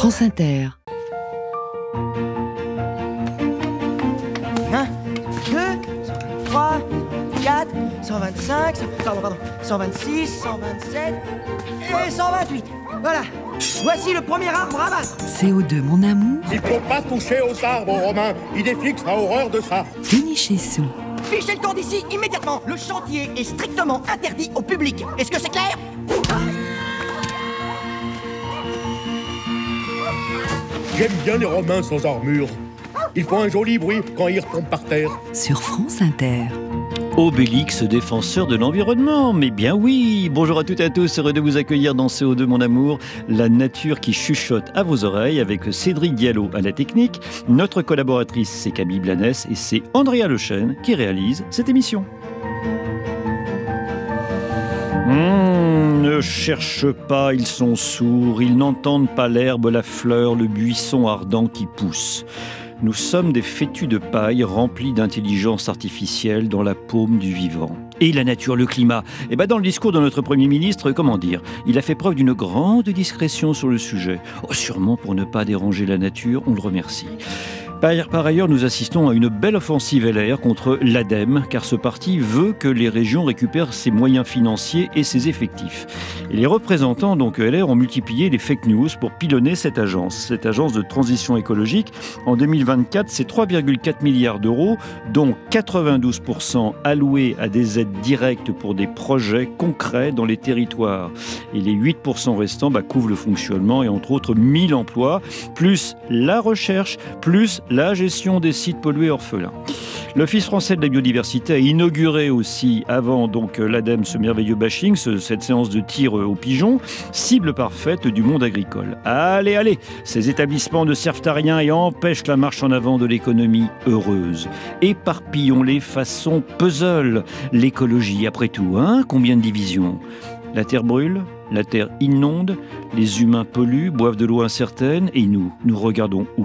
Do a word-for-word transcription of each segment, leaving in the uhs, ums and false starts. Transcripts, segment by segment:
France Inter. un, deux, trois, quatre, cent vingt-cinq, pardon, pardon, cent vingt-six, cent vingt-sept et cent vingt-huit. Voilà. Voici le premier arbre à battre. C O deux, mon amour. Il faut pas toucher aux arbres, Romain. Idéfix a horreur de ça. Denis Chessou. Fichez le camp d'ici immédiatement. Le chantier est strictement interdit au public. Est-ce que c'est clair? J'aime bien les Romains sans armure. Ils font un joli bruit quand ils retombent par terre. Sur France Inter. Obélix, défenseur de l'environnement, mais bien oui. Bonjour à toutes et à tous, heureux de vous accueillir dans C O deux, mon amour. La nature qui chuchote à vos oreilles avec Cédric Diallo à la technique. Notre collaboratrice, c'est Camille Blanès et c'est Andrea Lechêne qui réalise cette émission. Mmh, ne cherche pas, ils sont sourds, ils n'entendent pas l'herbe, la fleur, le buisson ardent qui pousse. Nous sommes des fétus de paille remplis d'intelligence artificielle dans la paume du vivant. Et la nature, le climat. Et ben dans le discours de notre Premier ministre, comment dire, il a fait preuve d'une grande discrétion sur le sujet. Oh, sûrement pour ne pas déranger la nature, on le remercie. Par ailleurs, nous assistons à une belle offensive L R contre l'ADEME, car ce parti veut que les régions récupèrent ses moyens financiers et ses effectifs. Et les représentants donc L R ont multiplié les fake news pour pilonner cette agence. Cette agence de transition écologique, en deux mille vingt-quatre, c'est trois virgule quatre milliards d'euros, dont quatre-vingt-douze pour cent alloués à des aides directes pour des projets concrets dans les territoires. Et les huit pour cent restants bah, couvrent le fonctionnement et entre autres mille emplois, plus la recherche, plus la gestion des sites pollués orphelins. L'Office français de la biodiversité a inauguré aussi, avant donc l'ADEME, ce merveilleux bashing, ce, cette séance de tir aux pigeons, cible parfaite du monde agricole. Allez, allez, ces établissements ne servent à rien et empêchent la marche en avant de l'économie heureuse. Éparpillons-les façon puzzle. L'écologie, après tout, hein, combien de divisions ? La terre brûle, la terre inonde, les humains polluent, boivent de l'eau incertaine, et nous, nous regardons où ?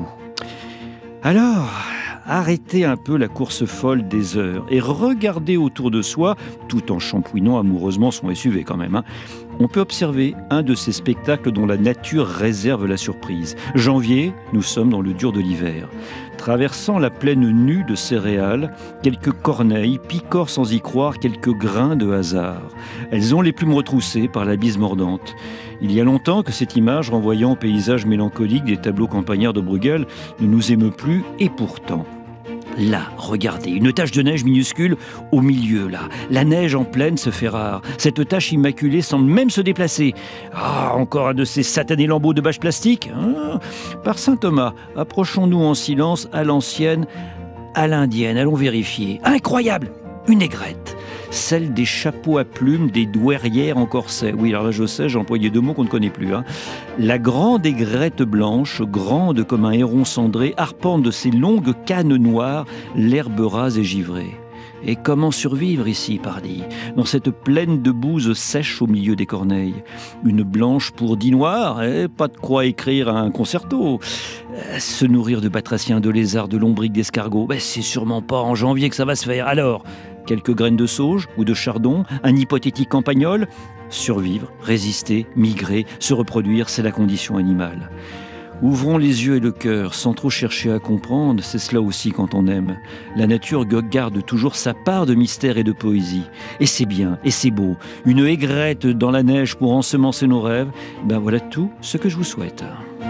Alors, arrêtez un peu la course folle des heures et regardez autour de soi, tout en shampouinant amoureusement son S U V quand même. Hein. On peut observer un de ces spectacles dont la nature réserve la surprise. Janvier, nous sommes dans le dur de l'hiver. Traversant la plaine nue de céréales, quelques corneilles picorent sans y croire quelques grains de hasard. Elles ont les plumes retroussées par la bise mordante. Il y a longtemps que cette image renvoyant au paysage mélancolique des tableaux campagnards de Bruegel ne nous émeut plus, et pourtant... Là, regardez, une tache de neige minuscule au milieu, là. La neige en plaine se fait rare. Cette tache immaculée semble même se déplacer. Ah, encore un de ces satanés lambeaux de bâche plastique. Ah, par saint Thomas, approchons-nous en silence à l'ancienne, à l'indienne. Allons vérifier. Incroyable! Une aigrette. Celle des chapeaux à plumes des douairières en corset. Oui, alors là, je sais, j'ai employé deux mots qu'on ne connaît plus. Hein. La grande aigrette blanche, grande comme un héron cendré, arpente de ses longues cannes noires l'herbe rase et givrée. Et comment survivre ici, pardi, dans cette plaine de bouse sèche au milieu des corneilles? Une blanche pour dix noirs, et pas de quoi écrire un concerto. Euh, se nourrir de batraciens, de lézards, de lombrics, d'escargots, ben, c'est sûrement pas en janvier que ça va se faire. Alors, quelques graines de sauge ou de chardon, un hypothétique campagnol. Survivre, résister, migrer, se reproduire, c'est la condition animale. Ouvrons les yeux et le cœur, sans trop chercher à comprendre, c'est cela aussi quand on aime. La nature garde toujours sa part de mystère et de poésie. Et c'est bien, et c'est beau. Une aigrette dans la neige pour ensemencer nos rêves, ben voilà tout ce que je vous souhaite.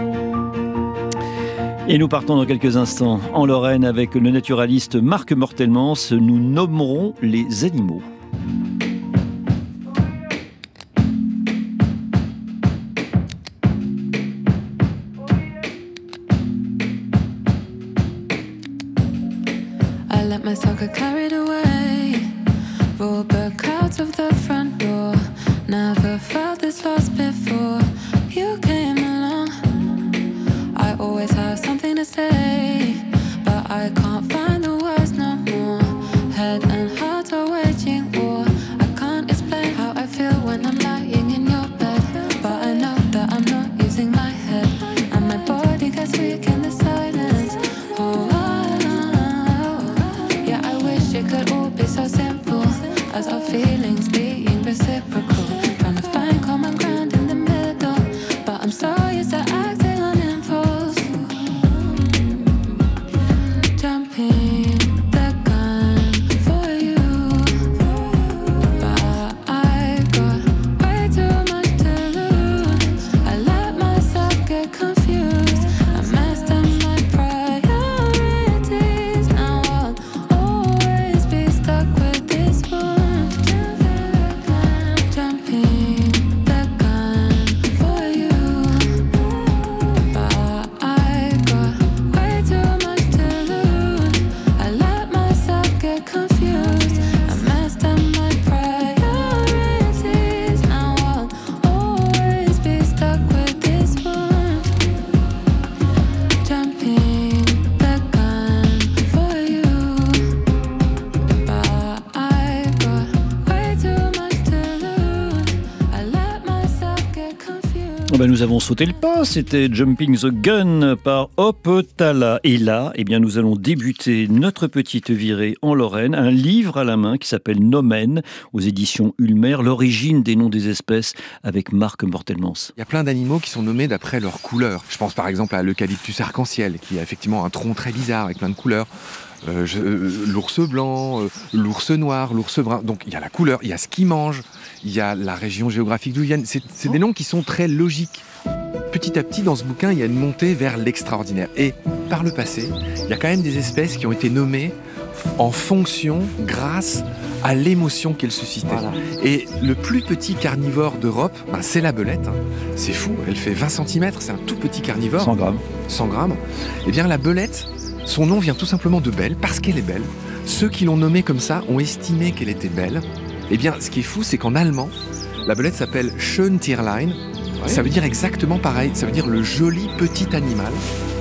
Et nous partons dans quelques instants en Lorraine avec le naturaliste Marc Mortelmans. Nous nommerons les animaux. I let myself get carried away. Rubber clouds of the front door. Never felt this lost before. You came along. I always have something to say, but I can't find the words no more. Head and heart are waging war. I can't explain how I feel when I'm lying in your bed, but I know that I'm not using my head, and my body gets weak in the silence. Oh, oh, oh, oh. Yeah, I wish it could Ben nous avons sauté le pas, c'était Jumping the Gun par Opetala. Et là, eh bien, nous allons débuter notre petite virée en Lorraine, un livre à la main qui s'appelle Nomen, aux éditions Ulmer, l'origine des noms des espèces, avec Marc Mortelmans. Il y a plein d'animaux qui sont nommés d'après leur couleur. Je pense par exemple à l'eucalyptus arc-en-ciel, qui a effectivement un tronc très bizarre avec plein de couleurs. Euh, je, euh, l'ours blanc, euh, l'ours noir, l'ours brun. Donc il y a la couleur, il y a ce qu'ils mangent, il y a la région géographique d'où ils viennent. C'est, c'est des noms qui sont très logiques. Petit à petit, dans ce bouquin, il y a une montée vers l'extraordinaire. Et par le passé, il y a quand même des espèces qui ont été nommées en fonction, grâce à l'émotion qu'elles suscitaient. Voilà. Et le plus petit carnivore d'Europe, ben, c'est la belette. Hein. C'est fou, elle fait vingt centimètres, c'est un tout petit carnivore. cent grammes. cent grammes. Eh bien, la belette, son nom vient tout simplement de belle, parce qu'elle est belle. Ceux qui l'ont nommée comme ça ont estimé qu'elle était belle. Eh bien, ce qui est fou, c'est qu'en allemand, la belette s'appelle Schöntierlein. Ouais. Ça veut dire exactement pareil, ça veut dire le joli petit animal.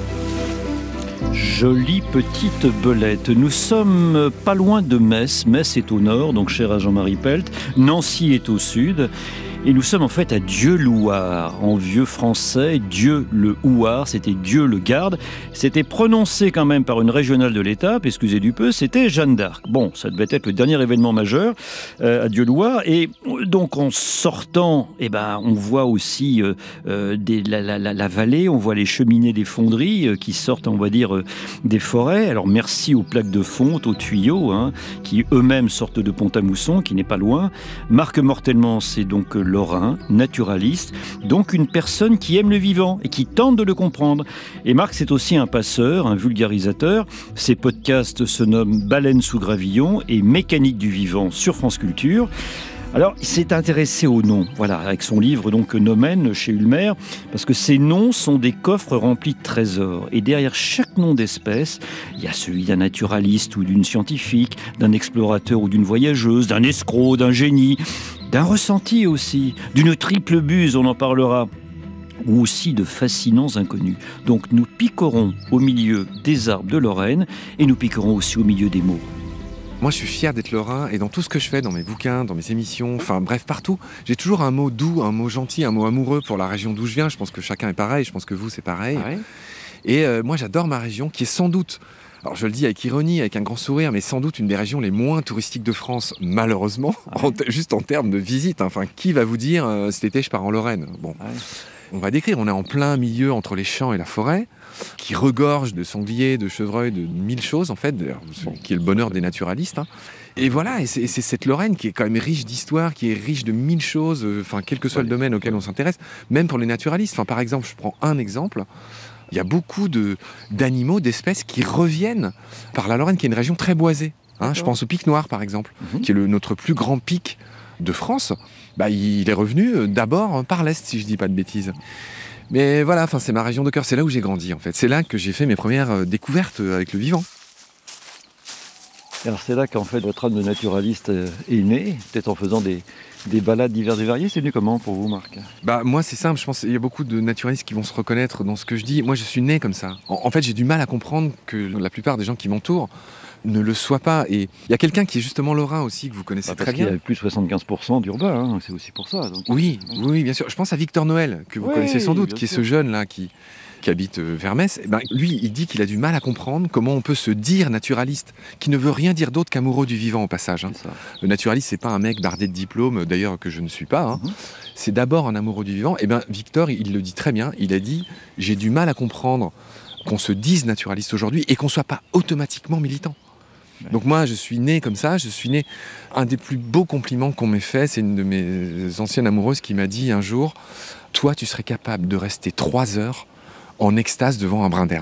Jolie petite belette. Nous sommes pas loin de Metz. Metz est au nord, donc cher à Jean-Marie Pelt. Nancy est au sud. Et nous sommes en fait à Dieu-Louard, en vieux français, Dieu le Houard, c'était Dieu le garde. C'était prononcé quand même par une régionale de l'État, excusez du peu, c'était Jeanne d'Arc. Bon, ça devait être le dernier événement majeur euh, à Dieu-Louard. Et donc en sortant, eh ben, on voit aussi euh, euh, des, la, la, la, la vallée, on voit les cheminées des fonderies euh, qui sortent, on va dire, euh, des forêts. Alors merci aux plaques de fonte, aux tuyaux, hein, qui eux-mêmes sortent de Pont-à-Mousson, qui n'est pas loin. Marc Mortelmans, c'est donc euh, lorrain, naturaliste, donc une personne qui aime le vivant et qui tente de le comprendre. Et Marc, c'est aussi un passeur, un vulgarisateur. Ses podcasts se nomment Baleine sous gravillon et Mécanique du vivant sur France Culture. Alors, il s'est intéressé aux noms, voilà, avec son livre donc Nomen chez Ulmer, parce que ces noms sont des coffres remplis de trésors. Et derrière chaque nom d'espèce, il y a celui d'un naturaliste ou d'une scientifique, d'un explorateur ou d'une voyageuse, d'un escroc, d'un génie, d'un ressenti aussi, d'une triple buse, on en parlera, ou aussi de fascinants inconnus. Donc nous piquerons au milieu des arbres de Lorraine et nous piquerons aussi au milieu des mots. Moi, je suis fier d'être lorrain et dans tout ce que je fais, dans mes bouquins, dans mes émissions, enfin bref, partout, j'ai toujours un mot doux, un mot gentil, un mot amoureux pour la région d'où je viens. Je pense que chacun est pareil, je pense que vous, c'est pareil. Ah ouais. Et euh, moi, j'adore ma région qui est sans doute, alors je le dis avec ironie, avec un grand sourire, mais sans doute une des régions les moins touristiques de France, malheureusement, ah ouais. en t- juste en termes de visite. Hein. Enfin, qui va vous dire euh, cet été je pars en Lorraine ? Bon, ah ouais. On va décrire, on est en plein milieu entre les champs et la forêt, qui regorge de sangliers, de chevreuils, de mille choses en fait, bon. qui est le bonheur des naturalistes. Hein. Et voilà, et c'est, et c'est cette Lorraine qui est quand même riche d'histoire, qui est riche de mille choses, enfin quel que soit le domaine auquel on s'intéresse, même pour les naturalistes. Enfin, par exemple, je prends un exemple. Il y a beaucoup de, d'animaux, d'espèces qui reviennent par la Lorraine, qui est une région très boisée. Hein, je pense au pic noir, par exemple, mm-hmm. qui est le, notre plus grand pic de France. Bah, il est revenu d'abord par l'Est, si je ne dis pas de bêtises. Mais voilà, enfin, c'est ma région de cœur, c'est là où j'ai grandi, en fait. C'est là que j'ai fait mes premières découvertes avec le vivant. Alors c'est là qu'en fait votre âme de naturaliste est née, peut-être en faisant des, des balades diverses et variées. C'est venu comment pour vous, Marc ? Bah moi c'est simple, je pense qu'il y a beaucoup de naturalistes qui vont se reconnaître dans ce que je dis. Moi je suis né comme ça. En, en fait j'ai du mal à comprendre que la plupart des gens qui m'entourent ne le soient pas. Et il y a quelqu'un qui est justement lorrain aussi, que vous connaissez bah, très bien. Parce qu'il y a plus de soixante-quinze pour cent d'urbain, hein, c'est aussi pour ça. Donc... Oui, oui, bien sûr. Je pense à Victor Noël, que vous oui, connaissez sans doute, qui est ce jeune-là qui... qui habite vers Metz, eh ben, lui, il dit qu'il a du mal à comprendre comment on peut se dire naturaliste, qui ne veut rien dire d'autre qu'amoureux du vivant au passage. Hein. Le naturaliste, c'est pas un mec bardé de diplômes, d'ailleurs que je ne suis pas. Hein. Mm-hmm. C'est d'abord un amoureux du vivant. Eh ben, Victor, il le dit très bien. Il a dit « J'ai du mal à comprendre qu'on se dise naturaliste aujourd'hui et qu'on soit pas automatiquement militant. » Donc moi, je suis né comme ça, je suis né... Un des plus beaux compliments qu'on m'ait fait, c'est une de mes anciennes amoureuses qui m'a dit un jour « Toi, tu serais capable de rester trois heures en extase devant un brin d'herbe. »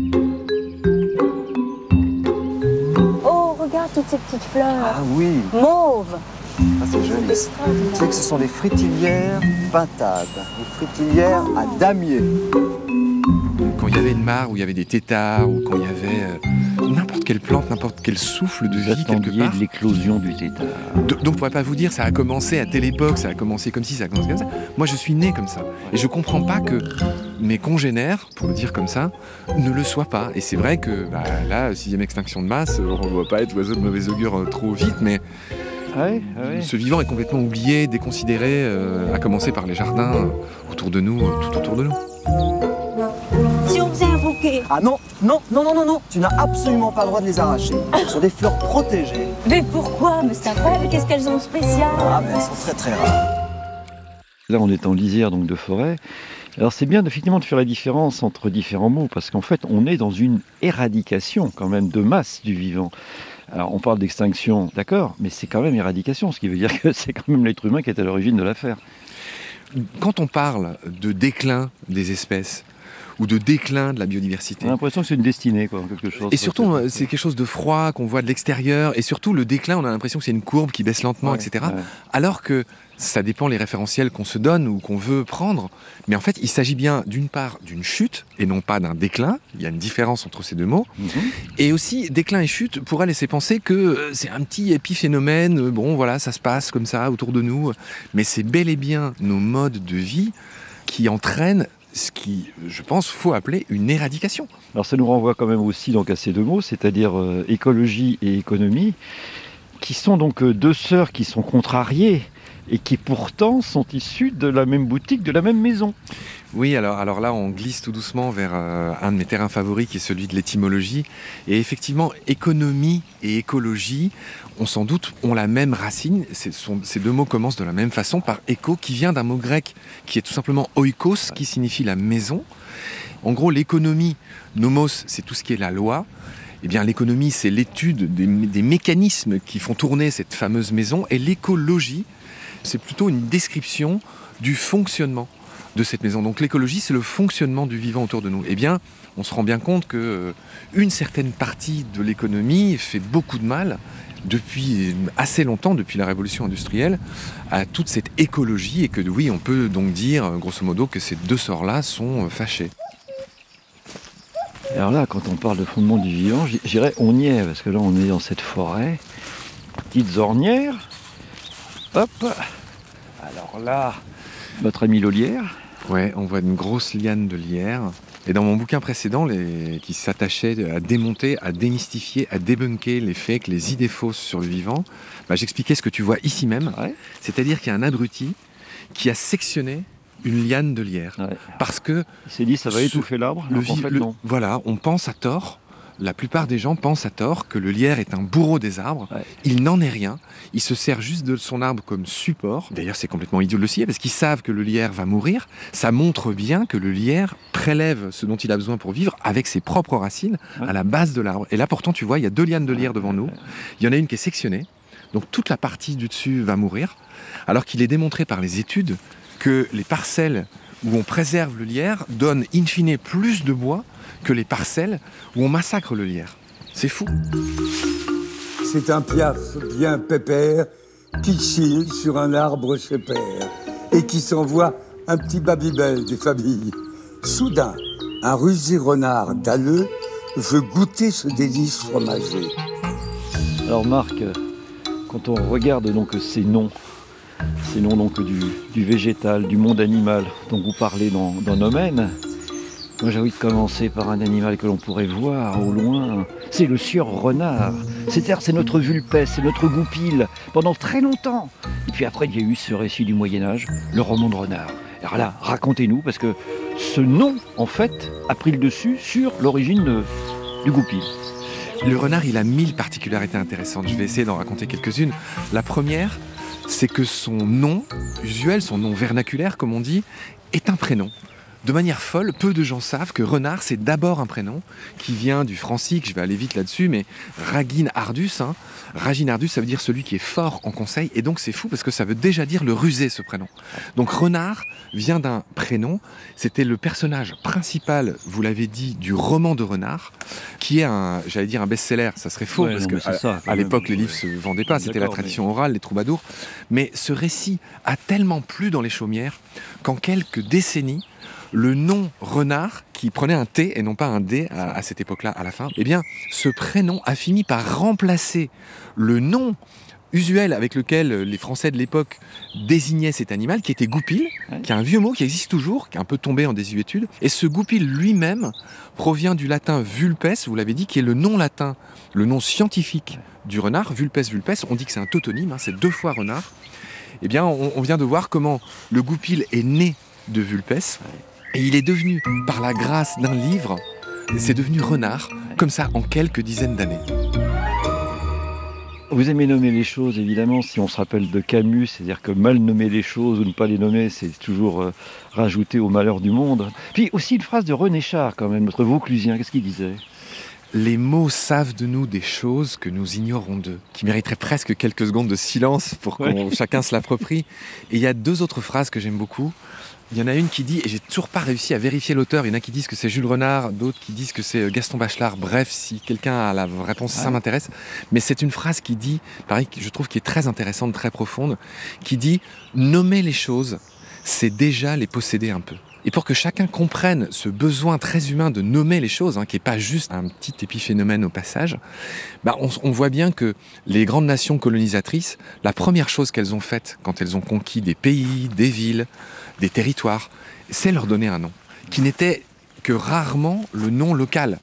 Oh, regarde toutes ces petites fleurs. Ah oui. Mauves. Ah, c'est joli. Tu sais que ce sont des fritilières pintades, des fritilières à damier. Quand il y avait une mare où il y avait des têtards, ou quand il y avait euh, n'importe quelle plante, n'importe quel souffle de vie quelque part. De l'éclosion du tétard. Donc je ne pourrais pas vous dire ça a commencé à telle époque, ça a commencé comme ci, ça a commencé comme ça. Moi je suis né comme ça. Et je ne comprends pas que mes congénères, pour le dire comme ça, ne le soient pas. Et c'est vrai que bah, là, sixième extinction de masse, on ne doit pas être oiseau de mauvais augure trop vite, mais Ouais, ouais. Ce vivant est complètement oublié, déconsidéré, euh, à commencer par les jardins euh, autour de nous, euh, tout autour de nous. Si on faisait un bouquet. Ah non, non, non, non, non, non, tu n'as absolument pas le droit de les arracher. Ce sont des fleurs protégées. Mais pourquoi? Mais c'est incroyable, qu'est-ce qu'elles ont de spécial? Ah, mais elles sont très très rares. Là, on est en lisière donc de forêt. Alors c'est bien effectivement de faire la différence entre différents mots, parce qu'en fait, on est dans une éradication quand même de masse du vivant. Alors on parle d'extinction, d'accord, mais c'est quand même éradication, ce qui veut dire que c'est quand même l'être humain qui est à l'origine de l'affaire. Quand on parle de déclin des espèces, ou de déclin de la biodiversité. On a l'impression que c'est une destinée, quoi, quelque chose. Et surtout, c'est quelque chose de froid qu'on voit de l'extérieur. Et surtout, le déclin, on a l'impression que c'est une courbe qui baisse lentement, ouais, et cetera. Ouais. Alors que ça dépend les référentiels qu'on se donne ou qu'on veut prendre. Mais en fait, il s'agit bien d'une part d'une chute et non pas d'un déclin. Il y a une différence entre ces deux mots. Mm-hmm. Et aussi, déclin et chute pourraient laisser penser que euh, c'est un petit épiphénomène. euh, Bon, voilà, ça se passe comme ça autour de nous. Mais c'est bel et bien nos modes de vie qui entraînent ce qui, je pense, faut appeler une éradication. Alors ça nous renvoie quand même aussi donc à ces deux mots, c'est-à-dire euh, écologie et économie, qui sont donc euh, deux sœurs qui sont contrariées et qui pourtant sont issues de la même boutique, de la même maison. Oui, alors, alors là, on glisse tout doucement vers euh, un de mes terrains favoris, qui est celui de l'étymologie. Et effectivement, économie et écologie, on s'en doute, ont la même racine. C'est, sont, ces deux mots commencent de la même façon, par écho, qui vient d'un mot grec qui est tout simplement oikos, qui signifie la maison. En gros, l'économie, nomos, c'est tout ce qui est la loi. Eh bien, l'économie, c'est l'étude des, des mécanismes qui font tourner cette fameuse maison. Et l'écologie, c'est plutôt une description du fonctionnement de cette maison. Donc l'écologie, c'est le fonctionnement du vivant autour de nous. Eh bien, on se rend bien compte que euh, une certaine partie de l'économie fait beaucoup de mal depuis assez longtemps, depuis la révolution industrielle, à toute cette écologie, et que oui, on peut donc dire, grosso modo, que ces deux sorts-là sont euh, fâchés. Alors là, quand on parle de fondement du vivant, je dirais on y est, parce que là on est dans cette forêt, petites ornières, hop, alors là, notre ami l'olière. Ouais, on voit une grosse liane de lierre. Et dans mon bouquin précédent, les... qui s'attachait à démonter, à démystifier, à débunker les fakes, les idées fausses sur le vivant, bah, j'expliquais ce que tu vois ici même, Ouais. c'est-à-dire qu'il y a un abruti qui a sectionné une liane de lierre. Ouais. Parce que Il s'est dit ça va Ce- étouffer l'arbre, le alors qu'en vi- fait le- non. voilà, on pense à tort. La plupart des gens pensent à tort que le lierre est un bourreau des arbres. Ouais. Il n'en est rien. Il se sert juste de son arbre comme support. D'ailleurs, c'est complètement idiot de le scier parce qu'ils savent que le lierre va mourir. Ça montre bien que le lierre prélève ce dont il a besoin pour vivre avec ses propres racines Ouais. à la base de l'arbre. Et là, pourtant, tu vois, il y a deux lianes de lierre devant nous. Il y en a une qui est sectionnée. Donc toute la partie du dessus va mourir. Alors qu'il est démontré par les études que les parcelles où on préserve le lierre donnent in fine plus de bois que les parcelles où on massacre le lierre. C'est fou. C'est un piaf bien pépère qui chille sur un arbre chez père et qui s'envoie un petit babybel des familles. Soudain, un rusé renard dalleux veut goûter ce délice fromager. Alors Marc, quand on regarde donc ces noms, ces noms donc du, du végétal, du monde animal dont vous parlez dans, dans Nomen, moi j'ai envie de commencer par un animal que l'on pourrait voir au loin. C'est le sieur renard. C'est-à-dire c'est notre vulpès, c'est notre goupil, pendant très longtemps. Et puis après il y a eu ce récit du Moyen-Âge, le roman de renard. Alors là, racontez-nous, parce que ce nom, en fait, a pris le dessus sur l'origine de- du goupil. Le renard, il a mille particularités intéressantes. Je vais essayer d'en raconter quelques-unes. La première, c'est que son nom usuel, son nom vernaculaire, comme on dit, est un prénom. De manière folle, peu de gens savent que renard, c'est d'abord un prénom qui vient du francique, je vais aller vite là-dessus, mais Ragin Ardus, hein. Ragin Ardus, ça veut dire celui qui est fort en conseil, et donc c'est fou parce que ça veut déjà dire le rusé, ce prénom. Donc renard vient d'un prénom, c'était le personnage principal, vous l'avez dit, du roman de renard, qui est un, j'allais dire un best-seller, ça serait faux, Ouais, parce non, que mais c'est à, ça, quand à même. l'époque les livres se vendaient pas, c'était la D'accord, tradition orale, les troubadours, mais ce récit a tellement plu dans les chaumières qu'en quelques décennies, le nom renard, qui prenait un T et non pas un D à, à cette époque-là, à la fin, eh bien, ce prénom a fini par remplacer le nom usuel avec lequel les Français de l'époque désignaient cet animal, qui était goupil, ouais. qui est un vieux mot qui existe toujours, qui est un peu tombé en désuétude. Et ce goupil lui-même provient du latin vulpes, vous l'avez dit, qui est le nom latin, le nom scientifique du renard, vulpes vulpes. On dit que c'est un tautonyme, hein, c'est deux fois renard. Eh bien, on, on vient de voir comment le goupil est né de vulpes, et il est devenu, par la grâce d'un livre, c'est devenu renard, comme ça, en quelques dizaines d'années. Vous aimez nommer les choses, évidemment, si on se rappelle de Camus, c'est-à-dire que mal nommer les choses ou ne pas les nommer, c'est toujours euh, rajouter au malheur du monde. Puis aussi une phrase de René Char, quand même, notre Vauclusien, qu'est-ce qu'il disait ? Les mots savent de nous des choses que nous ignorons d'eux, qui mériteraient presque quelques secondes de silence pour que ouais. chacun se l'approprie. Et il y a deux autres phrases que j'aime beaucoup. Il y en a une qui dit, et j'ai toujours pas réussi à vérifier l'auteur, il y en a qui disent que c'est Jules Renard, d'autres qui disent que c'est Gaston Bachelard. Bref, si quelqu'un a la réponse, ouais. ça m'intéresse. Mais c'est une phrase qui dit, pareil, je trouve qui est très intéressante, très profonde, qui dit « Nommer les choses, c'est déjà les posséder un peu ». Et pour que chacun comprenne ce besoin très humain de nommer les choses, hein, qui n'est pas juste un petit épiphénomène au passage, bah on, on voit bien que les grandes nations colonisatrices, la première chose qu'elles ont faite quand elles ont conquis des pays, des villes, des territoires, c'est leur donner un nom, qui n'était que rarement le nom local.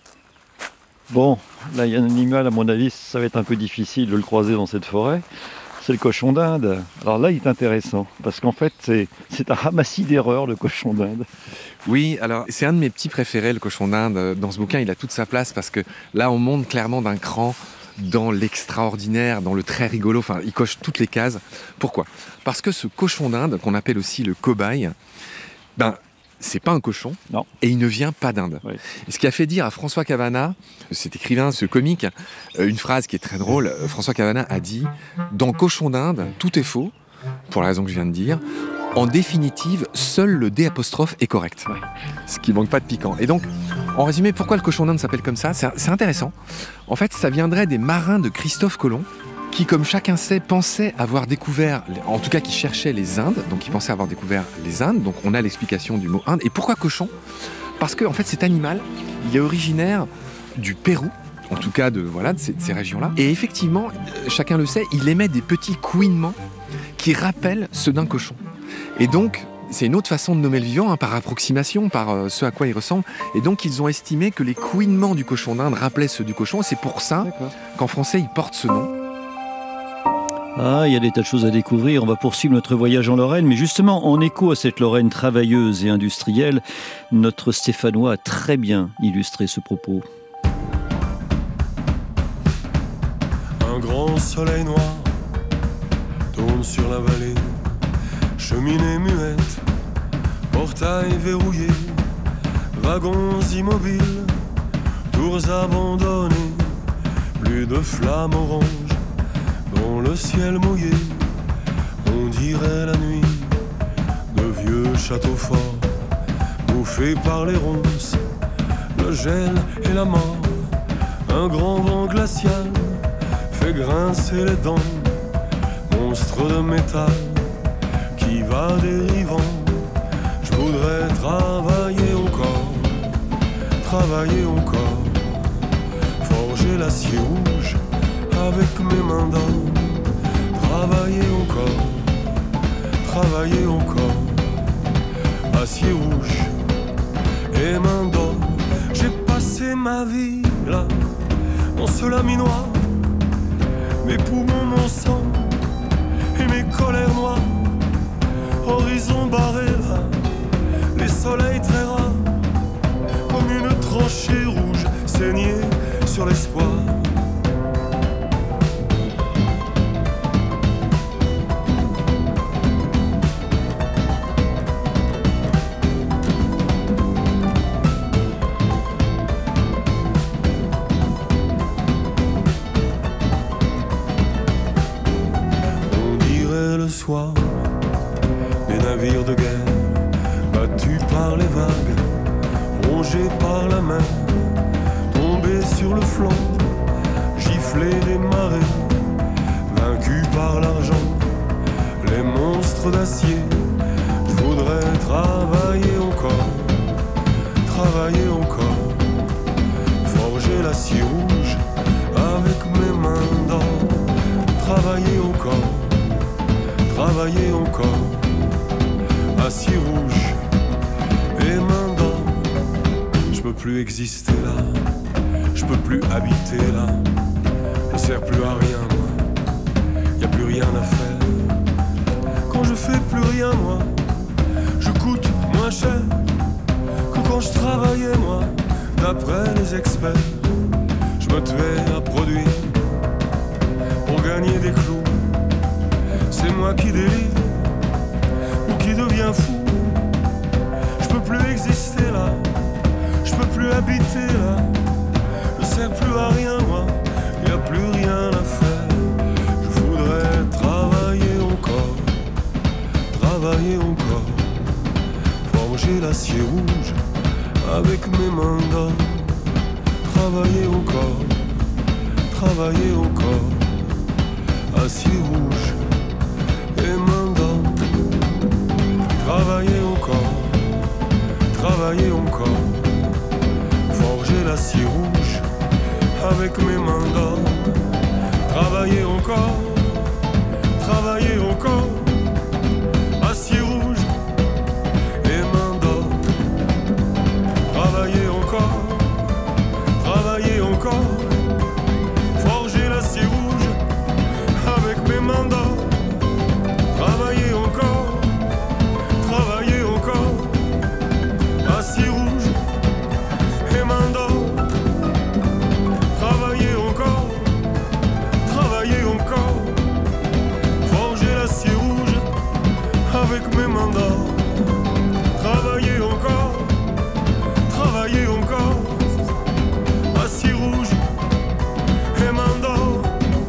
Bon, là il y a un animal, à mon avis, ça va être un peu difficile de le croiser dans cette forêt. C'est le cochon d'Inde. Alors là, il est intéressant, parce qu'en fait, c'est, c'est un ramassis d'erreurs, le cochon d'Inde. Oui, alors c'est un de mes petits préférés, le cochon d'Inde. Dans ce bouquin, il a toute sa place, parce que là, on monte clairement d'un cran dans l'extraordinaire, dans le très rigolo. Enfin, il coche toutes les cases. Pourquoi ? Parce que ce cochon d'Inde, qu'on appelle aussi le cobaye, ben, c'est pas un cochon, non. et il ne vient pas d'Inde. Oui. Et ce qui a fait dire à François Cavana, cet écrivain, ce comique, une phrase qui est très drôle. François Cavana a dit « Dans Cochon d'Inde, tout est faux, pour la raison que je viens de dire. En définitive, seul le D apostrophe est correct. Oui. » Ce qui manque pas de piquant. Et donc, en résumé, pourquoi le cochon d'Inde s'appelle comme ça ? c'est, c'est intéressant. En fait, ça viendrait des marins de Christophe Colomb, qui, comme chacun sait, pensait avoir découvert, en tout cas qui cherchait les Indes, donc qui pensait avoir découvert les Indes, donc on a l'explication du mot Inde. Et pourquoi cochon ? Parce que en fait, cet animal, il est originaire du Pérou, en tout cas de, voilà, de, ces, de ces régions-là. Et effectivement, chacun le sait, il émet des petits couinements qui rappellent ceux d'un cochon. Et donc, c'est une autre façon de nommer le vivant, hein, par approximation, par euh, ce à quoi il ressemble. Et donc, ils ont estimé que les couinements du cochon d'Inde rappelaient ceux du cochon. Et c'est pour ça D'accord. qu'en français, il porte ce nom. Ah, il y a des tas de choses à découvrir. On va poursuivre notre voyage en Lorraine. Mais justement, en écho à cette Lorraine travailleuse et industrielle, notre Stéphanois a très bien illustré ce propos. Un grand soleil noir tourne sur la vallée, cheminée muette, portail verrouillé, wagons immobiles, tours abandonnées, plus de flammes oranges dans le ciel mouillé. On dirait la nuit de vieux châteaux forts, bouffés par les ronces, le gel et la mort. Un grand vent glacial fait grincer les dents, monstre de métal qui va dérivant. Je voudrais travailler encore, travailler encore, forger l'acier rouge avec mes mains d'or. Travailler encore, travailler encore, acier rouge et mains d'or. J'ai passé ma vie là, dans ce laminoir, mes poumons, mon sang et mes colères noires. Horizon barré là, les soleils très rares, comme une tranchée rouge saignée sur l'espoir. Des navires de guerre battus par les vagues, rongés par la mer, tombés sur le flanc, giflés des marées, vaincus par l'argent, les monstres d'acier. Je voudrais travailler encore, travailler encore, forger l'acier rouge avec mes mains d'or. travailler encore, travailler encore, assis rouge et main d'or. Je peux plus exister là, je peux plus habiter là, je sers plus à rien moi, y a plus rien à faire. Quand je fais plus rien moi, je coûte moins cher que quand je travaillais moi, d'après les experts. Je me tuais à produire pour gagner des clous. C'est moi qui délire ou qui deviens fou. Je peux plus exister là, je peux plus habiter là, je sers plus à rien moi, y a plus rien à faire. Je voudrais travailler encore, travailler encore, forger l'acier rouge avec mes mains d'or. Travailler encore, travailler encore, acier rouge et main d'or. Travailler encore, travailler encore, forger l'acier rouge avec mes mains d'or. Travailler encore, travailler encore, acier rouge et main d'or. Travailler encore, travailler encore, forger l'acier rouge avec mes mains d'or. Travailler encore, travailler encore, acier rouge et mains d'or. Travailler encore, travailler encore, forger l'acier rouge avec mes mains d'or. Travailler encore, travailler encore, acier rouge et main d'or.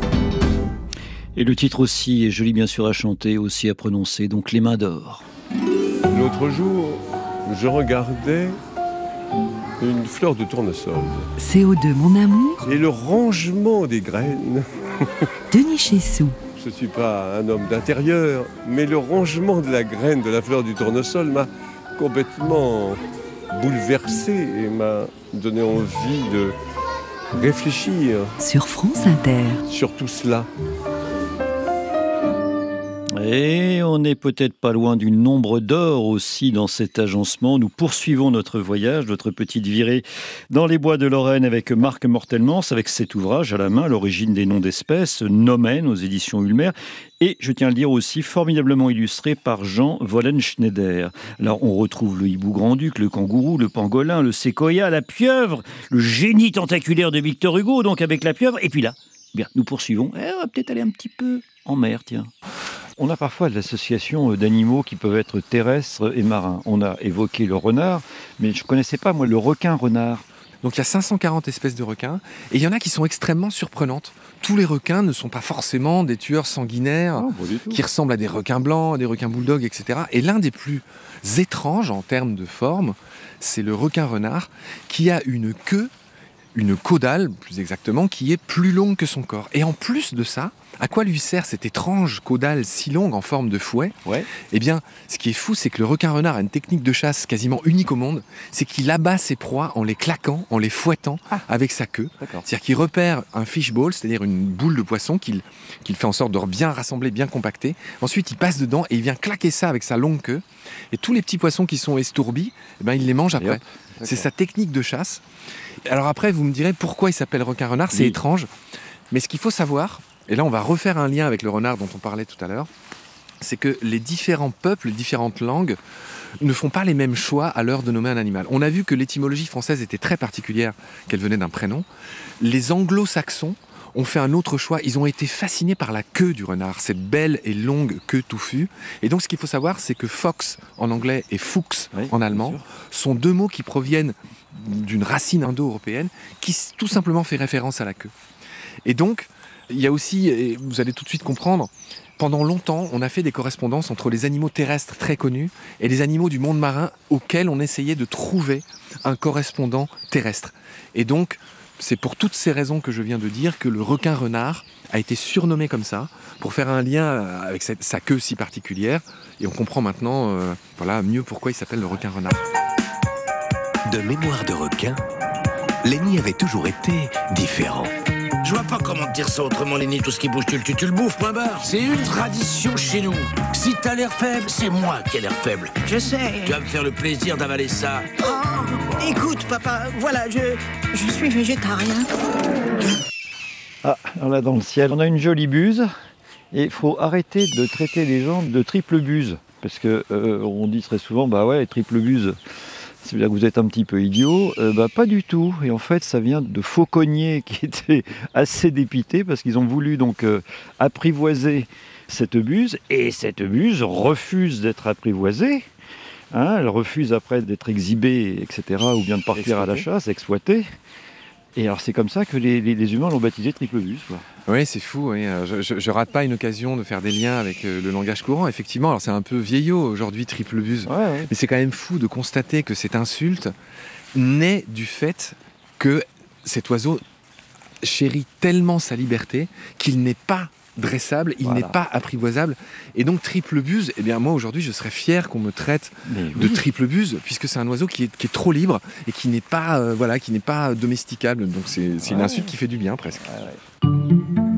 Et le titre aussi est joli bien sûr à chanter, aussi à prononcer, donc Les Mains d'Or. L'autre jour, je regardais une fleur de tournesol. C O deux, mon amour. Et le rangement des graines. Denis Chessou. Je ne suis pas un homme d'intérieur, mais le rangement de la graine de la fleur du tournesol m'a complètement bouleversé et m'a donné envie de réfléchir. Sur France Inter. Sur tout cela. Et on n'est peut-être pas loin du nombre d'or aussi dans cet agencement. Nous poursuivons notre voyage, notre petite virée dans les bois de Lorraine avec Marc Mortelmans, avec cet ouvrage à la main, L'origine des noms d'espèces, Nomen aux éditions Ulmer. Et je tiens à le dire aussi, formidablement illustré par Jean Wollenschneider. Alors on retrouve le hibou grand-duc, le kangourou, le pangolin, le séquoia, la pieuvre, le génie tentaculaire de Victor Hugo, donc avec la pieuvre. Et puis là, bien, nous poursuivons. Et on va peut-être aller un petit peu en mer, tiens. On a parfois de l'association d'animaux qui peuvent être terrestres et marins. On a évoqué le renard, mais je ne connaissais pas, moi, le requin-renard. Donc il y a cinq cent quarante espèces de requins, et il y en a qui sont extrêmement surprenantes. Tous les requins ne sont pas forcément des tueurs sanguinaires, oh, qui ressemblent à des requins blancs, à des requins bulldogs, et cetera. Et l'un des plus étranges en termes de forme, c'est le requin-renard, qui a une queue, une caudale, plus exactement, qui est plus longue que son corps. Et en plus de ça, à quoi lui sert cette étrange caudale si longue en forme de fouet ? Ouais. Eh bien, ce qui est fou, c'est que le requin-renard a une technique de chasse quasiment unique au monde, c'est qu'il abat ses proies en les claquant, en les fouettant ah. avec sa queue. D'accord. C'est-à-dire qu'il repère un fishball, c'est-à-dire une boule de poisson qu'il, qu'il fait en sorte de bien rassembler, bien compacter. Ensuite, il passe dedans et il vient claquer ça avec sa longue queue. Et tous les petits poissons qui sont estourbis, eh ben, il les mange après. C'est sa technique de chasse. Alors après, vous me direz pourquoi il s'appelle requin-renard, c'est oui. étrange. Mais ce qu'il faut savoir, et là on va refaire un lien avec le renard dont on parlait tout à l'heure, c'est que les différents peuples, les différentes langues ne font pas les mêmes choix à l'heure de nommer un animal. On a vu que l'étymologie française était très particulière, qu'elle venait d'un prénom. Les anglo-saxons ont fait un autre choix. Ils ont été fascinés par la queue du renard, cette belle et longue queue touffue. Et donc ce qu'il faut savoir, c'est que fox en anglais et fuchs oui, en allemand sont deux mots qui proviennent d'une racine indo-européenne qui tout simplement fait référence à la queue. Et donc, il y a aussi, et vous allez tout de suite comprendre, pendant longtemps, on a fait des correspondances entre les animaux terrestres très connus et les animaux du monde marin auxquels on essayait de trouver un correspondant terrestre. Et donc, c'est pour toutes ces raisons que je viens de dire que le requin-renard a été surnommé comme ça, pour faire un lien avec cette, sa queue si particulière. Et on comprend maintenant euh, voilà, mieux pourquoi il s'appelle le requin-renard. De mémoire de requin, Lenny avait toujours été différent. Je vois pas comment te dire ça autrement, Lenny. Tout ce qui bouge, tu le tues, tu le bouffes, point barre. C'est une tradition chez nous. Si t'as l'air faible, c'est moi qui ai l'air faible. Je sais. Tu vas me faire le plaisir d'avaler ça. Oh, écoute, papa, voilà, je, je suis végétarien. Ah, alors là dans le ciel, on a une jolie buse. Et il faut arrêter de traiter les gens de triple buse. Parce que euh, on dit très souvent, bah ouais, triple buse, ça veut dire que vous êtes un petit peu idiot. Euh, bah pas du tout. Et en fait, ça vient de fauconniers qui étaient assez dépités parce qu'ils ont voulu donc euh, apprivoiser cette buse. Et cette buse refuse d'être apprivoisée. Hein, elle refuse après d'être exhibée, et cetera. Ou bien de partir exploité. à la chasse, exploitée. Et alors c'est comme ça que les, les, les humains l'ont baptisé triple buse. Quoi. Oui, c'est fou. Oui. Je, je, je rate pas une occasion de faire des liens avec euh, le langage courant. Effectivement, alors c'est un peu vieillot aujourd'hui, triple buse. Ouais, ouais. Mais c'est quand même fou de constater que cette insulte naît du fait que cet oiseau chérit tellement sa liberté qu'il n'est pas dressable, il voilà. n'est pas apprivoisable. Et donc triple buse, eh bien moi aujourd'hui je serais fier qu'on me traite oui. de triple buse, puisque c'est un oiseau qui est, qui est trop libre et qui n'est pas, euh, voilà, qui n'est pas domesticable. Donc c'est, c'est une insulte qui fait du bien presque. Ouais, ouais.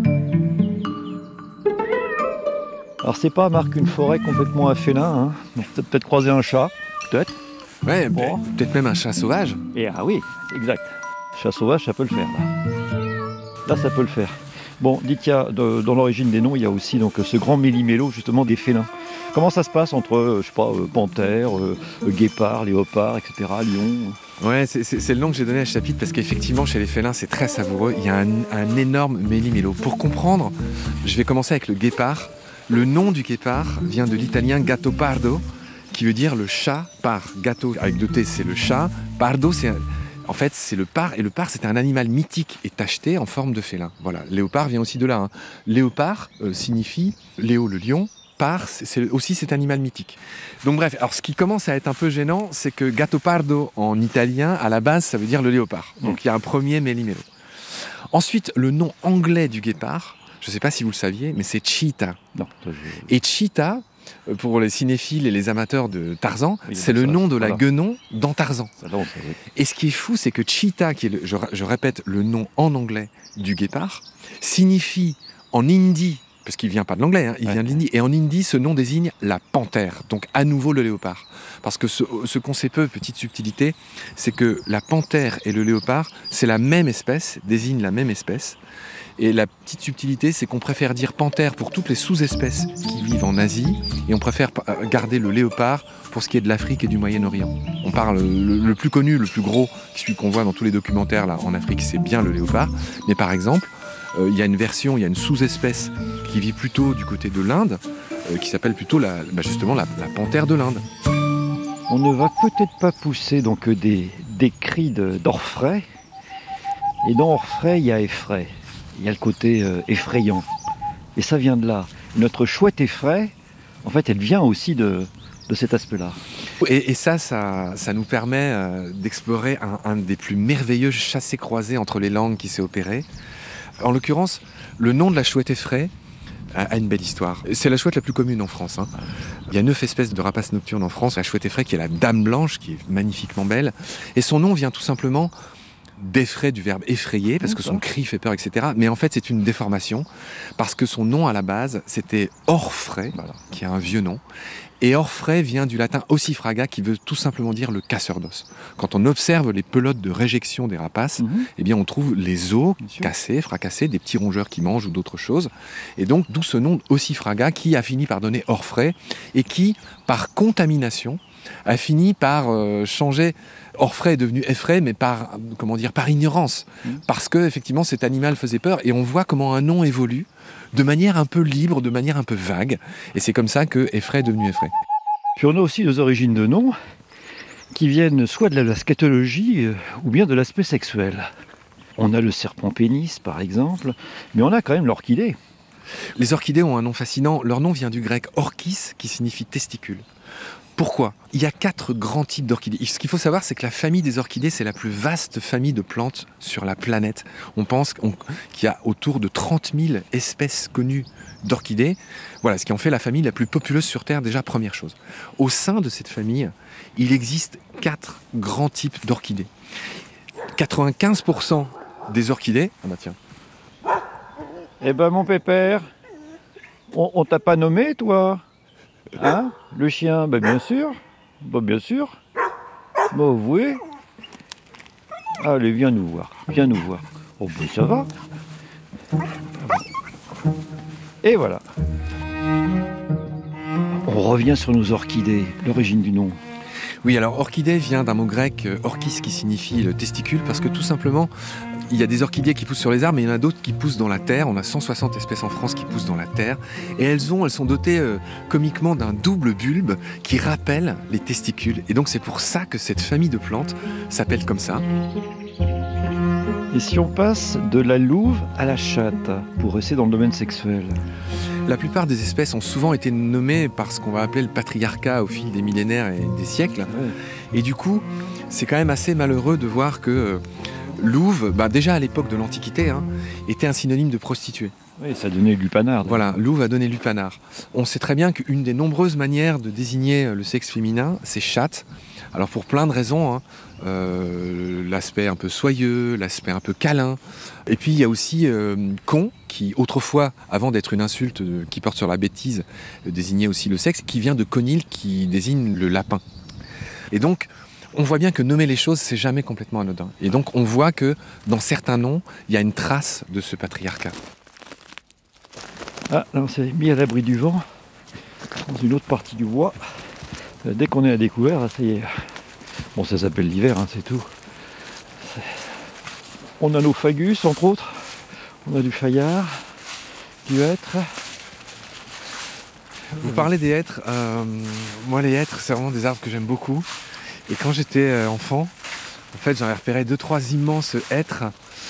Alors c'est pas, Marc, une forêt complètement à félin, hein. Donc t'as peut-être croisé un chat, peut-être. Ouais, bon. peut-être même un chat sauvage. Et ah oui, exact. Chat sauvage, ça peut le faire là. Là ça peut le faire. Bon, dites qu'il y a, de, dans l'origine des noms, il y a aussi donc, ce grand méli-mélo justement des félins. Comment ça se passe entre, je sais pas, euh, panthère, euh, guépard, léopard, et cetera, lion? Ouais, c'est, c'est, c'est le nom que j'ai donné à ce chapitre parce qu'effectivement, chez les félins, c'est très savoureux. Il y a un, un énorme méli-mélo. Pour comprendre, je vais commencer avec le guépard. Le nom du guépard vient de l'italien gattopardo, qui veut dire le chat par. Gatto, avec deux T, c'est le chat. Pardo, c'est... En fait, c'est le parc, et le parc, c'était un animal mythique et tacheté en forme de félin. Voilà, léopard vient aussi de là. Hein. Léopard euh, signifie Léo le lion, par, c'est, c'est aussi cet animal mythique. Donc bref, alors ce qui commence à être un peu gênant, c'est que gattopardo en italien, à la base, ça veut dire le léopard. Donc il y a un premier méli-mélo. Ensuite, le nom anglais du guépard, je ne sais pas si vous le saviez, mais c'est cheetah. Non, et cheetah, pour les cinéphiles et les amateurs de Tarzan, oui, c'est le ça, nom de la voilà. guenon dans Tarzan. Non, ça, oui. Et ce qui est fou, c'est que cheetah, qui est le, je, je répète le nom en anglais du guépard, signifie en hindi, parce qu'il ne vient pas de l'anglais, hein, il ouais. vient de l'hindi, et en hindi, ce nom désigne la panthère, donc à nouveau le léopard. Parce que ce, ce qu'on sait peu, petite subtilité, c'est que la panthère et le léopard, c'est la même espèce, désignent la même espèce. Et la petite subtilité, c'est qu'on préfère dire panthère pour toutes les sous-espèces qui vivent en Asie, et on préfère garder le léopard pour ce qui est de l'Afrique et du Moyen-Orient. On parle, le, le plus connu, le plus gros, celui qu'on voit dans tous les documentaires là, en Afrique, c'est bien le léopard. Mais par exemple, il euh, y a une version, il y a une sous-espèce qui vit plutôt du côté de l'Inde, euh, qui s'appelle plutôt la, bah justement la, la panthère de l'Inde. On ne va peut-être pas pousser donc des, des cris de, d'orfraie, et dans orfraie, il y a effraie. Il y a le côté euh, effrayant. Et ça vient de là. Notre chouette effraie, en fait, elle vient aussi de, de cet aspect-là. Et, et ça, ça, ça nous permet euh, d'explorer un, un des plus merveilleux chassés-croisés entre les langues qui s'est opéré. En l'occurrence, le nom de la chouette effraie a, a une belle histoire. C'est la chouette la plus commune en France. Hein. Il y a neuf espèces de rapaces nocturnes en France. La chouette effraie qui est la dame blanche, qui est magnifiquement belle. Et son nom vient tout simplement d'effraie, du verbe effrayer, parce que son cri fait peur, et cetera. Mais en fait, c'est une déformation, parce que son nom à la base, c'était Orfraie, voilà, qui est un vieux nom. Et Orfraie vient du latin ossifraga, qui veut tout simplement dire le casseur d'os. Quand on observe les pelotes de réjection des rapaces, mm-hmm. eh bien, on trouve les os cassés, fracassés, des petits rongeurs qui mangent ou d'autres choses. Et donc, d'où ce nom ossifraga, qui a fini par donner Orfraie, et qui, par contamination, a fini par euh, changer. Orfraie est devenu effraie, mais par, comment dire, par ignorance. Mmh. Parce que, effectivement, cet animal faisait peur. Et on voit comment un nom évolue de manière un peu libre, de manière un peu vague. Et c'est comme ça que effraie est devenu effraie. Puis on a aussi des origines de noms qui viennent soit de la scatologie euh, ou bien de l'aspect sexuel. On a le serpent pénis, par exemple, mais on a quand même l'orchidée. Les orchidées ont un nom fascinant. Leur nom vient du grec orchis, qui signifie testicule. Pourquoi ? Il y a quatre grands types d'orchidées. Ce qu'il faut savoir, c'est que la famille des orchidées, c'est la plus vaste famille de plantes sur la planète. On pense qu'on, qu'il y a autour de trente mille espèces connues d'orchidées. Voilà, ce qui en fait la famille la plus populeuse sur Terre, déjà, première chose. Au sein de cette famille, il existe quatre grands types d'orchidées. quatre-vingt-quinze pour cent des orchidées... Ah bah tiens, Eh ben mon pépère, on, on t'a pas nommé toi? Hein? Le chien? Ben bien sûr. Ben bien sûr. Ben oui. Allez, viens nous voir. Viens nous voir. Oh ben ça va. Et voilà. On revient sur nos orchidées, l'origine du nom. Oui, alors orchidée vient d'un mot grec euh, orchis qui signifie le testicule parce que tout simplement, il y a des orchidées qui poussent sur les arbres, mais il y en a d'autres qui poussent dans la terre. On a cent soixante espèces en France qui poussent dans la terre. Et elles, ont, elles sont dotées euh, comiquement d'un double bulbe qui rappelle les testicules. Et donc c'est pour ça que cette famille de plantes s'appelle comme ça. Et si on passe de la louve à la chatte, pour rester dans le domaine sexuel? La plupart des espèces ont souvent été nommées par ce qu'on va appeler le patriarcat au fil des millénaires et des siècles. Ouais. Et du coup, c'est quand même assez malheureux de voir que euh, louve, bah déjà à l'époque de l'Antiquité, hein, était un synonyme de prostituée. Oui, ça donnait lupanard. Voilà, louve a donné lupanard. On sait très bien qu'une des nombreuses manières de désigner le sexe féminin, c'est chatte. Alors pour plein de raisons, hein, euh, l'aspect un peu soyeux, l'aspect un peu câlin. Et puis il y a aussi euh, con, qui autrefois, avant d'être une insulte euh, qui porte sur la bêtise, euh, désignait aussi le sexe, qui vient de conil, qui désigne le lapin. Et donc, on voit bien que nommer les choses, c'est jamais complètement anodin. Et donc on voit que dans certains noms, il y a une trace de ce patriarcat. Ah, là on s'est mis à l'abri du vent, dans une autre partie du bois. Dès qu'on est à découvert, ça y est. Bon, ça s'appelle l'hiver, hein, c'est tout. C'est... On a nos fagus, entre autres. On a du fayard, du hêtre. Vous parlez des hêtres. Euh, moi, les hêtres, c'est vraiment des arbres que j'aime beaucoup. Et quand j'étais euh, enfant, en fait, j'en ai repéré deux, trois immenses hêtres.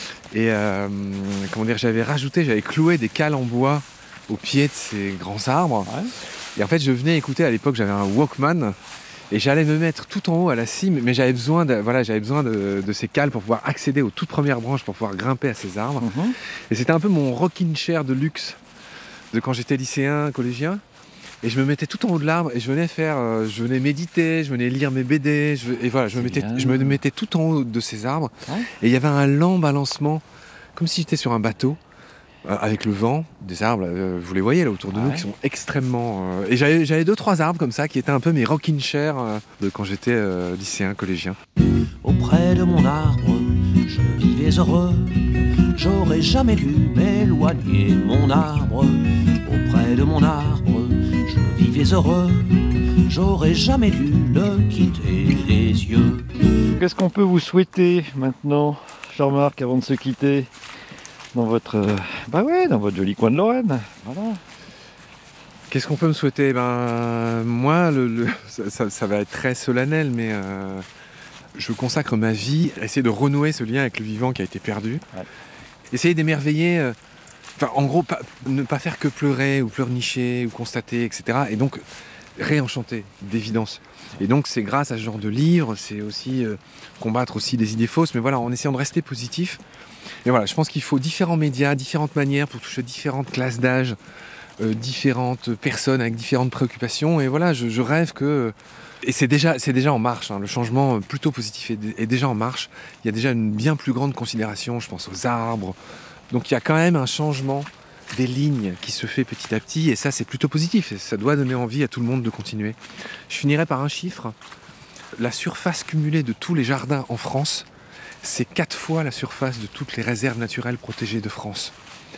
Et euh, comment dire, j'avais rajouté, j'avais cloué des cales en bois au pied de ces grands arbres. Ouais. Et en fait, je venais écouter, à l'époque, j'avais un Walkman, et j'allais me mettre tout en haut à la cime, mais j'avais besoin de, voilà, j'avais besoin de, de ces cales pour pouvoir accéder aux toutes premières branches, pour pouvoir grimper à ces arbres. Mm-hmm. Et c'était un peu mon rocking chair de luxe de quand j'étais lycéen, collégien. Et je me mettais tout en haut de l'arbre, et je venais faire, euh, je venais méditer, je venais lire mes B D, je, et voilà, je me, mettais, je me mettais tout en haut de ces arbres. Ouais. Et il y avait un lent balancement, comme si j'étais sur un bateau. Avec le vent, des arbres, euh, vous les voyez là autour de ah nous, ouais. qui sont extrêmement... Euh, et j'avais, j'avais deux, trois arbres comme ça, qui étaient un peu mes rocking chairs euh, de quand j'étais euh, lycéen, collégien. Auprès de mon arbre, je vivais heureux. J'aurais jamais dû m'éloigner de mon arbre. Auprès de mon arbre, je vivais heureux. J'aurais jamais dû le quitter des yeux. Qu'est-ce qu'on peut vous souhaiter maintenant, Jean-Marc, avant de se quitter ? Dans votre, euh, bah ouais, dans votre joli coin de Lorraine. Voilà. Qu'est-ce qu'on peut me souhaiter ? Ben moi, le, le, ça, ça va être très solennel, mais euh, je consacre ma vie à essayer de renouer ce lien avec le vivant qui a été perdu. Ouais. Essayer d'émerveiller. Euh, enfin, en gros, pas, ne pas faire que pleurer ou pleurnicher ou constater, et cetera. Et donc réenchanter, d'évidence. Et donc c'est grâce à ce genre de livre, c'est aussi euh, combattre aussi des idées fausses, mais voilà, en essayant de rester positif. Et voilà, je pense qu'il faut différents médias, différentes manières pour toucher différentes classes d'âge, euh, différentes personnes avec différentes préoccupations. Et voilà, je, je rêve que... Et c'est déjà, c'est déjà en marche, hein, le changement plutôt positif est, est déjà en marche. Il y a déjà une bien plus grande considération, je pense aux arbres. Donc il y a quand même un changement des lignes qui se fait petit à petit. Et ça, c'est plutôt positif. Et ça doit donner envie à tout le monde de continuer. Je finirai par un chiffre. La surface cumulée de tous les jardins en France, c'est quatre fois la surface de toutes les réserves naturelles protégées de France.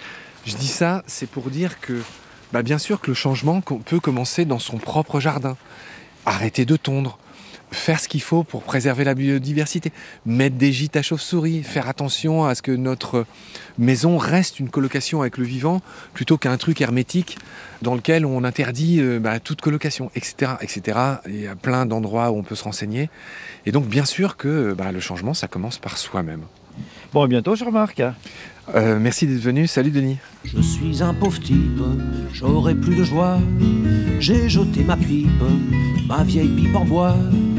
Je dis ça, c'est pour dire que, bah bien sûr que le changement peut commencer dans son propre jardin. Arrêter de tondre, faire ce qu'il faut pour préserver la biodiversité, mettre des gîtes à chauves-souris, faire attention à ce que notre maison reste une colocation avec le vivant, plutôt qu'un truc hermétique dans lequel on interdit euh, bah, toute colocation, et cetera, et cetera. Il y a plein d'endroits où on peut se renseigner. Et donc, bien sûr que bah, le changement, ça commence par soi-même. Bon, à bientôt, Jean-Marc. Euh, merci d'être venu. Salut, Denis. Je suis un pauvre type, j'aurai plus de joie. J'ai jeté ma pipe, ma vieille pipe en bois.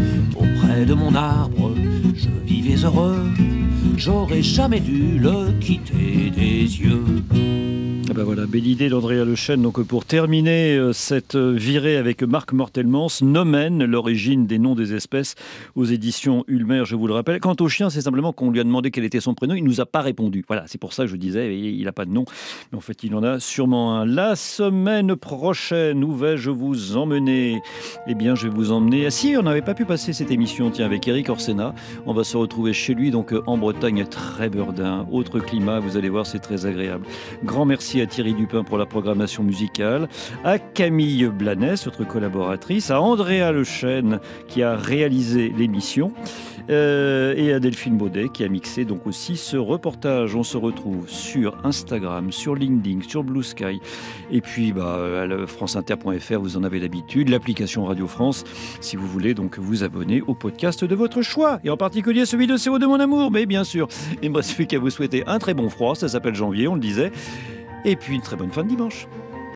Auprès de mon arbre, je vivais heureux. J'aurais jamais dû le quitter des yeux. Ah ben voilà, belle idée d'Andrea Lechêne. Donc pour terminer euh, cette virée avec Marc Mortelmans, Nomen, l'origine des noms des espèces, aux éditions Ulmer, je vous le rappelle. Quant au chien, c'est simplement qu'on lui a demandé quel était son prénom, il nous a pas répondu. Voilà, c'est pour ça que je disais, il n'a pas de nom, mais en fait il en a sûrement un. La semaine prochaine, où vais-je vous emmener ? Eh bien, je vais vous emmener... Ah si, on n'avait pas pu passer cette émission, tiens, avec Eric Orsena. On va se retrouver chez lui, donc en Bretagne, très Verdun, autre climat, vous allez voir, c'est très agréable. Grand merci à Thierry Dupin pour la programmation musicale, à Camille Blanès, notre collaboratrice, à Andrea Lechêne qui a réalisé l'émission, euh, et à Delphine Baudet qui a mixé donc aussi ce reportage. On se retrouve sur Instagram, sur LinkedIn, sur Blue Sky, et puis bah, à franceinter point f r, vous en avez l'habitude, l'application Radio France, si vous voulez donc vous abonner au podcast de votre choix, et en particulier celui de C O deux Mon Amour, mais bien sûr, il ne me reste plus qu'à vous souhaiter un très bon froid, ça s'appelle janvier, on le disait, et puis une très bonne fin de dimanche.